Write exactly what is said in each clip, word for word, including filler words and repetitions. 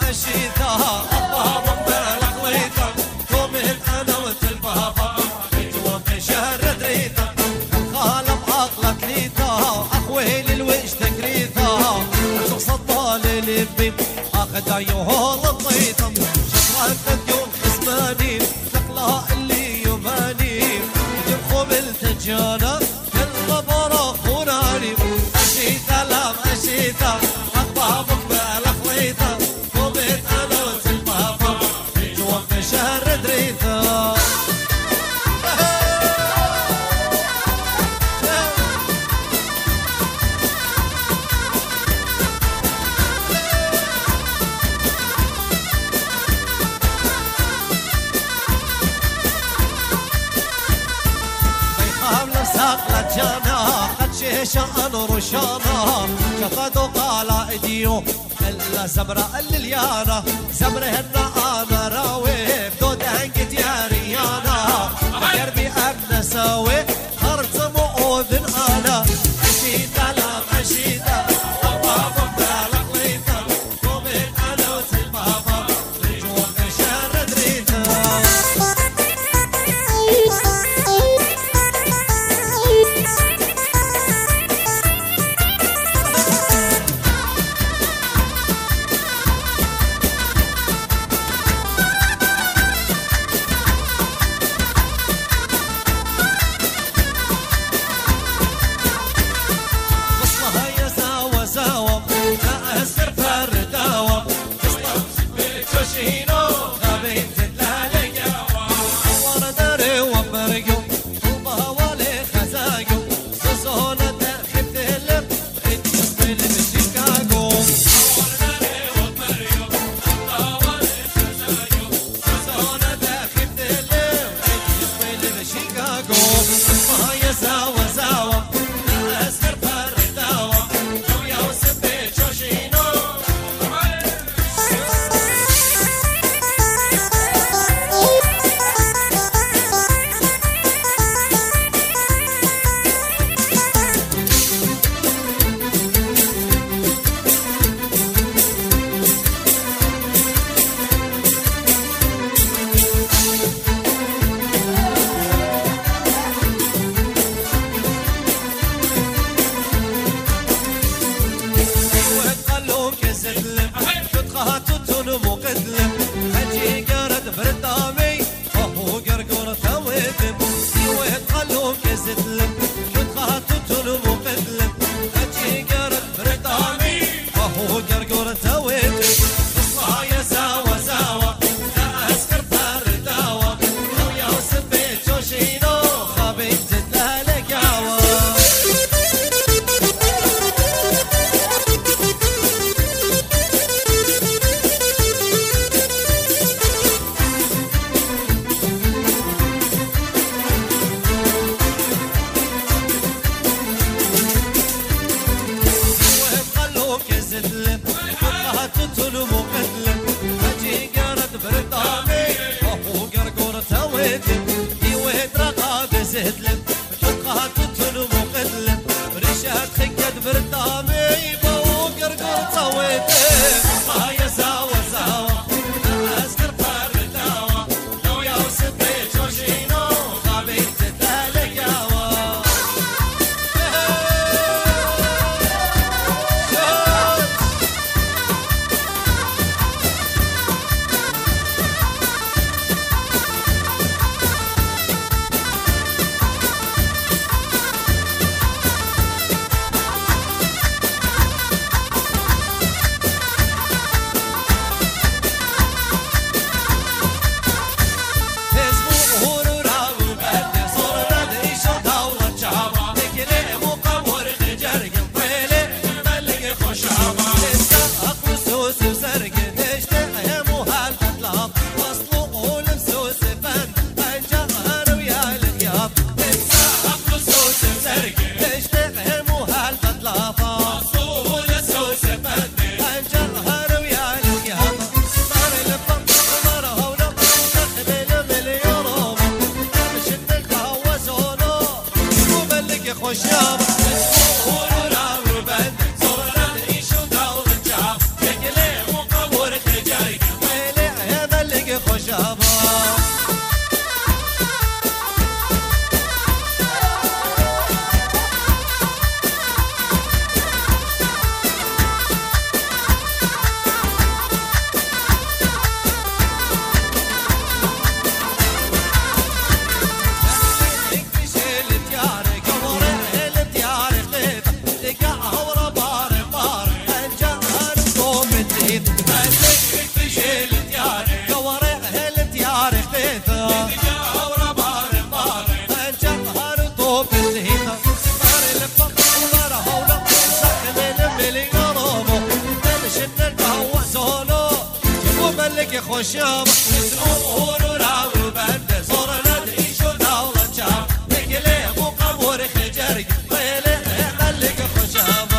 مشيتها البابا بلا خليطة تومه انا وتلبابا توفي شهر دريتها الخالب عقلك ليتها اخويل الوش تكريتها شو صدال لبي اخذ عيوه لطيتها شطرت يوم حسماني تقلها اللي يماني تبخم التجانة كل غبرة خوناني اشيتا لام اشيتا اخبابك بلا خليطة قومت انا وتلبابا توفي شهر دريتها جانا قد شيشان رشانا شفدوا قال ايديو الا زمرة الليانا زمرهن انا راوي بدود هنقت يا ريانا قربي انا ساوي خرط مؤذن انا اشيتا لا اشيتا بابا بلا خليطة قومت انا وتلبابا جوا شهر دريتها خوشم نسرور وراو بند صورنا تعيش ودولة شام نقلي مقبور خجرق طيلي ملك خوشم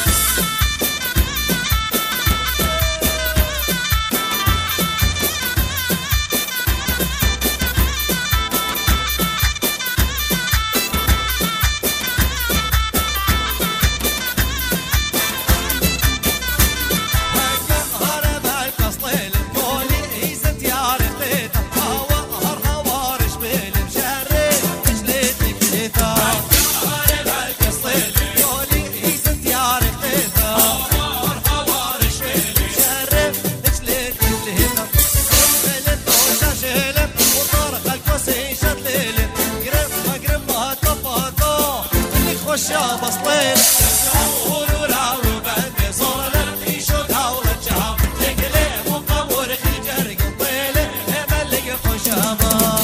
خوشا بسطيل نسرور وراو بند صورنا تعيش ودولة شام نقلي مقبور خجرق طيلي ملك خوشم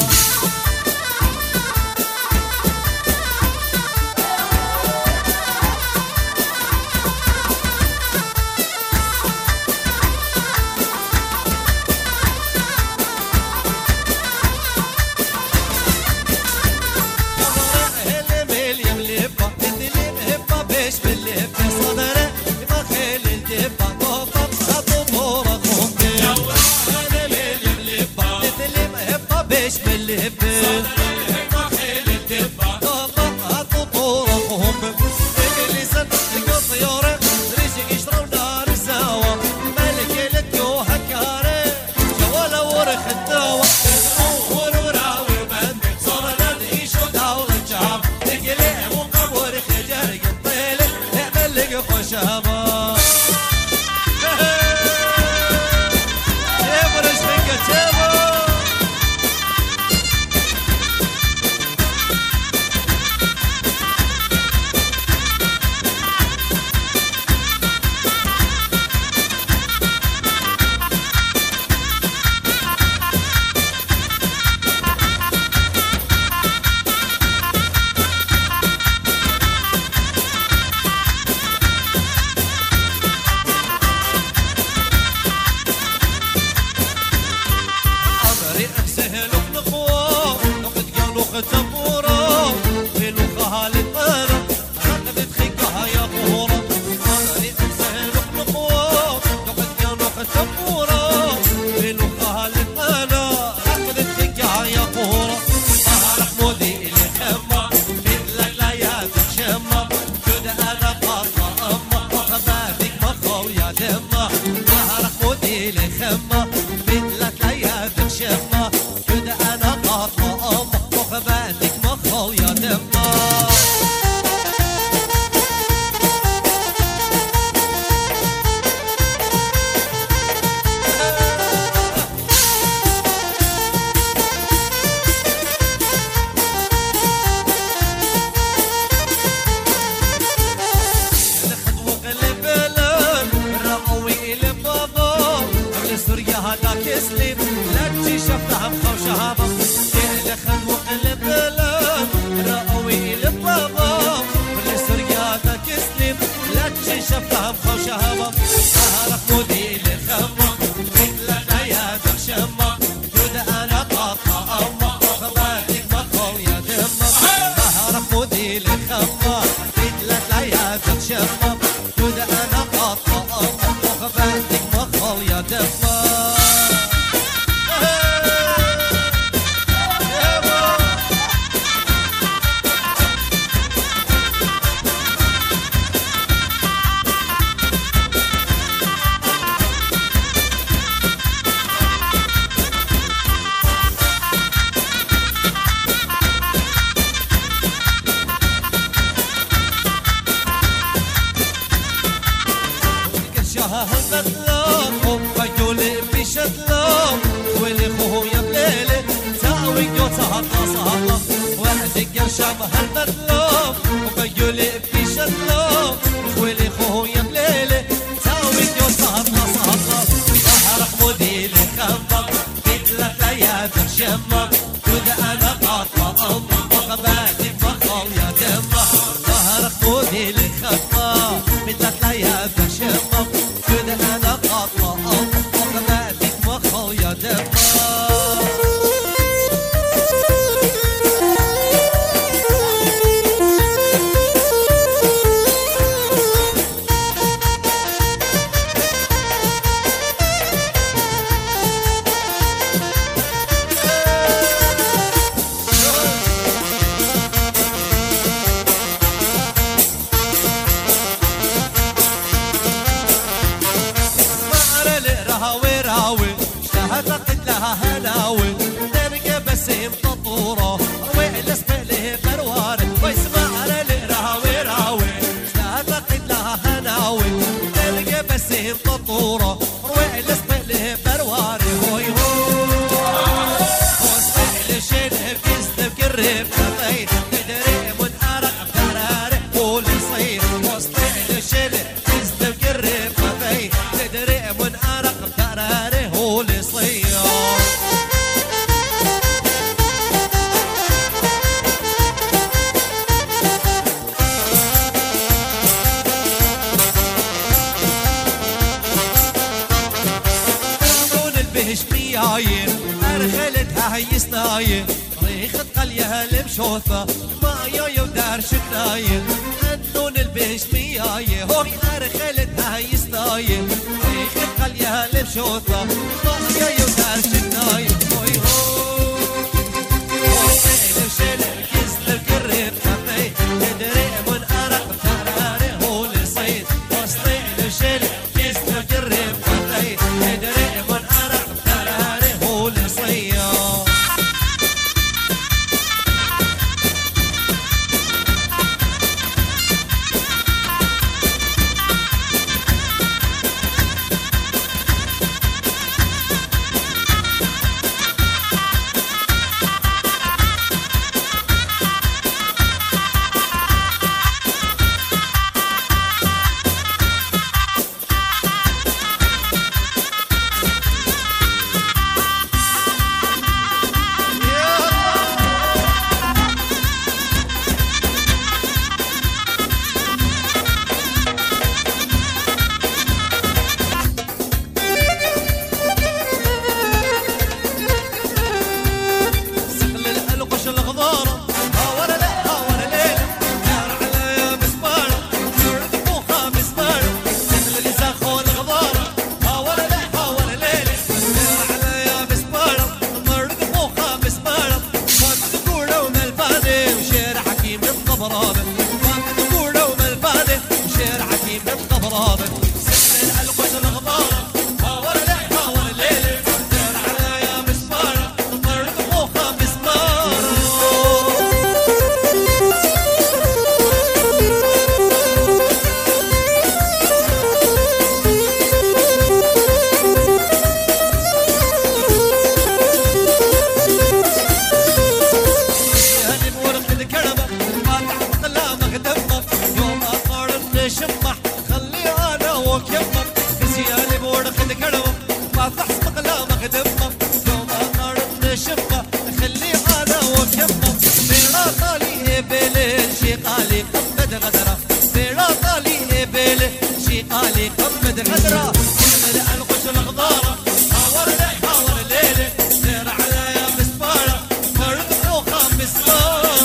بيش باللهب صدر خيل الدبة طاقة الططور أخوهم اللي سن القطيورة ريشك يشرب نار الزاوة ملك الديو هكاري جوالا ورخ الدواء نسرور وراوي بند صورنا تعيش ودولة شام نقلي مقبور خجرق طيلي ملك خوشامة تبورا في لوخها للطيرة رقبت خيكها يا قهورة طريق سهل وقلقوة لقد كانوا تبورا في لوخها للطيرة رقبت خيكها يا قهورة ظهر حمودي اللي خمة مثلك لا ياتك شمة كده أنا قاطة أمة وخباتك مخو يا دمة ظهر حمودي اللي خمة مثلك لا ياتك شمة كده أنا قاطة أمة وخباتك مخو يا دمه سوريا هذاك يسلم لا تجي شفتها مخوشها بس خد وقلب بلد رأوي للبابا كل سوريا هذاك يسلم لا تجي شفتها مخوشها بس سهر حمودي للخمة مثل العيادة شمة جود أنا قاطة أمة وخباتك مخو يا دمة سهر حمودي للخمة مثل العيادة شمة جود أنا قاطة أمة وخباتك مخو يا دمة هالمطلوب بقولي بشتلوب واللي خوه يا بليلي تاوي قوتها قاصها وحدك قرشام هالمطلوب بقولي بشتلوب واللي خوه يا بليلي تاوي قوتها قاصها ظهر حمودي لخمم مثل العياد شمم جود انا قاطة امم وخباتك مخول يا دمه ظهر حمودي لخمم مثل العياد شمم كده انا قاطة أم وخباتك مخو يا اعتقد لها هناوي ترقى بسيم تطوره روي الاسبق له برواره ويسمع على الراوي راوي اعتقد لها هناوي ترقى بسيم تطوره روي الاسبق له برواره هوي هوي وصل شنب كذب كرب خطي تدري من ارق فراره قول صير وصل شنب كذب كرب خطي تدري من ارق فراره قول صير شمياير أرخلتها هي سناير ريخة قليها المشوثة مايا يودار شناير النون البيش مياير هوي أرخلتها هي سناير ريخة قليها المشوثة مايا يودار شناير هوي هوي وصيل شلر كزل الكريم خفي تدري من أرق فراري هو لصيد وصيل شلر كزل الكريم خفي تدري من أرق قالي قمد غدرة من القش الغضارة حاور لي حاور ليلي سير على يا مسبارة فرد روخة مسبارة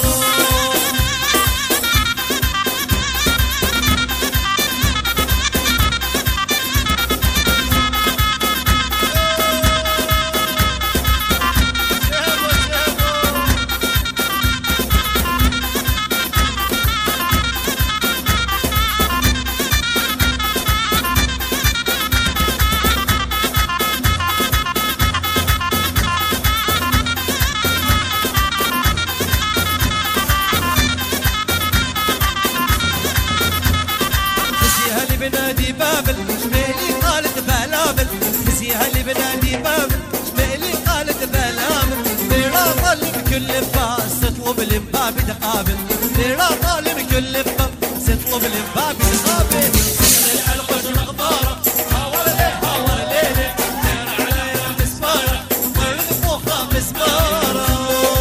بنادي بابل شميلي قالت بلابل نسيها اللي بنادي بابل شميلي قالت بلابل بيرا طالب كل باس تطلب الباب تقابل بيرا طالب كل باس تطلب الباب تقابل القش الغبارة حاور لي حاور ليلي سير على يا مسمارة مرد فوقها مسمارة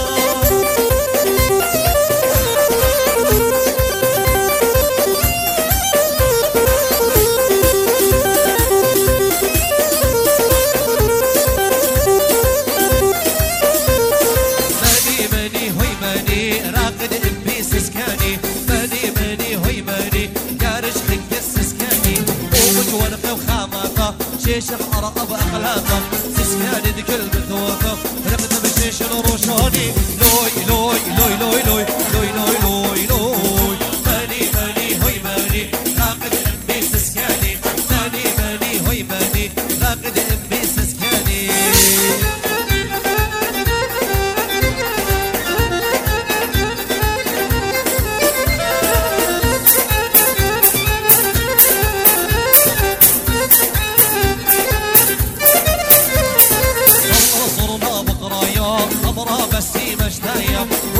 شيشم أرقب أقلامه سسكاني دي كل بثوثه رقد بشيش الروشاني لوي لوي لوي لوي لوي لوي لوي لوي لوي ماني ماني هوي ماني راقد أمي سسكاني ماني ماني هوي ماني راقد أمي سسكاني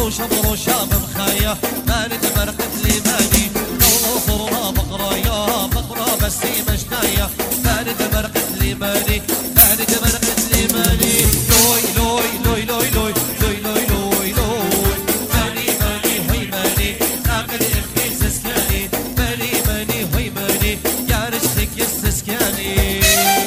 شبر وشاب مخايا ماني تبرقت لي ماني لو صرنا بقرا يا بقرا بس مشتايا ماني تبرقت لي ماني ماني تبرقت لي ماني لوي لوي لوي لوي لوي لوي لوي لوي لوي ماني ماني هوي ماني ناقد اخي سسكاني ماني ماني هوي ماني يا رجلك يا سسكاني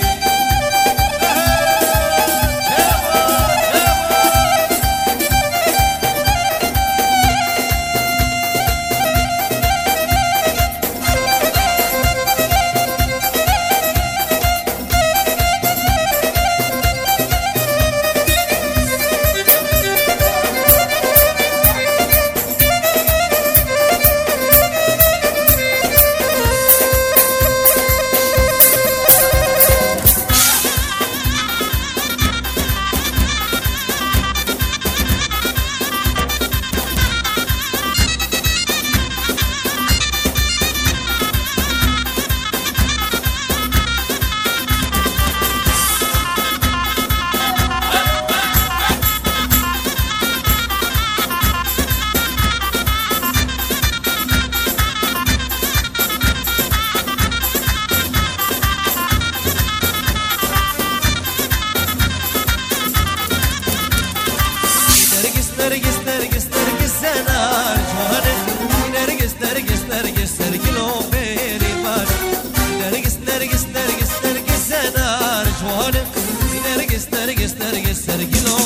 نرجس نرجس نرجس انا جواني نرجس نرجس نرجس نرجلو بيري بان نرجس نرجس نرجس نرجس انا جواني نرجس نرجس نرجس نرجلو